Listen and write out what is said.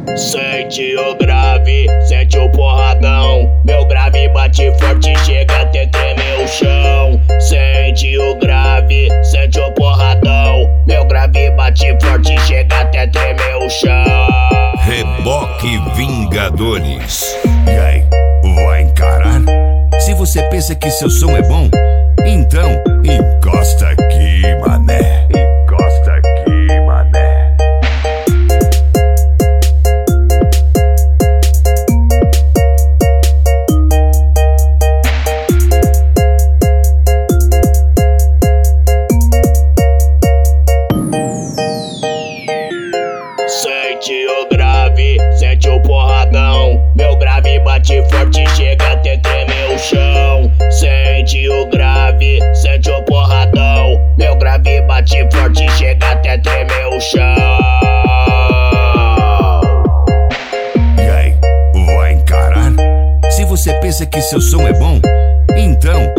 Sente o grave, sente o porradão. Meu grave bate forte, chega até tremer o chão. Sente o grave, sente o porradão. Meu grave bate forte, chega até tremer o chão. Reboque Vingadores. E aí, vai encarar? Se você pensa que seu som é bom, então encosta aqui, mané. Encosta aqui, mané. Sente o grave, sente o porradão. Meu grave bate forte, chega até tremer o chão. Sente o grave, sente o porradão. Meu grave bate forte, chega até tremer o chão. E aí, vai encarar? Se você pensa que seu som é bom, então